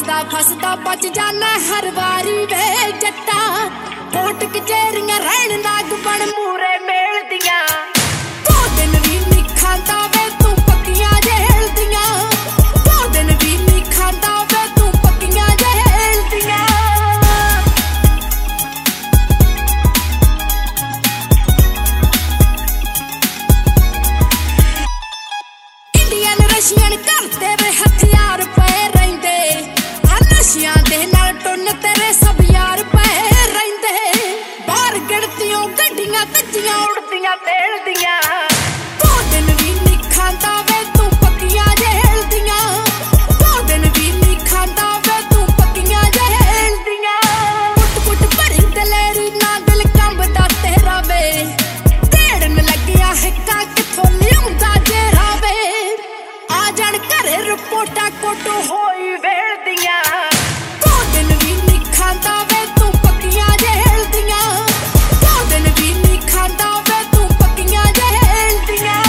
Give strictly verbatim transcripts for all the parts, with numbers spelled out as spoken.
फसदा फसदा बच जाना हर वारी वे जट्टा कोट कचेरियां रहन नाग बन मूरे मेल दियां दो दिन भी नहीं खांदा वे तू पक्कियां जेल दियां दो दिन भी नहीं खांदा वे तू पक्कियां जेल दियां इंडियन रशियन करते वे हथियार पे रहिंदे आ नशियां दे नाल टुन तेरे सब यार पे रहिंदे बाहर गिणतियों गड्डियां तज्जियां उड़दियां तेल दियां दो दिन भी नहीं खांदा वे तू पक्कियां जेल दियां दो दिन भी नहीं खांदा वे तू पक्कियां जेल दियां कुट कुट भरी दलेरी ना दिल कंबदा तेरा वे ढेड़न लग्गिया हिक्का किथों लियाउंदा जेरा वे आ जान घरे रिपोर्टां कोटो होई वेल दियां दो दिन भी नहीं खांदा वे तू पक्कियां जेल दियां दो दिन भी नहीं खांदा वे तू पक्कियां जेल दियां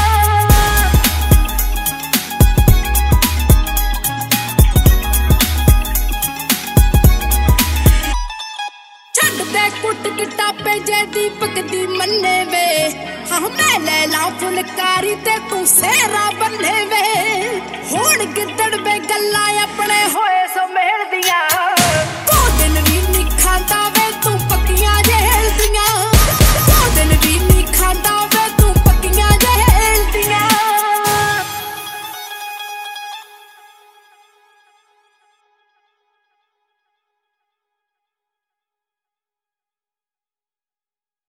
छड्ड दे कुट किटापे जे दीपक दी मन्ने वे हाँ मैं ले ला फुलकारी ते तू सेरा बन्ने वे हुण गिद्दड़ वे गल्लां अपने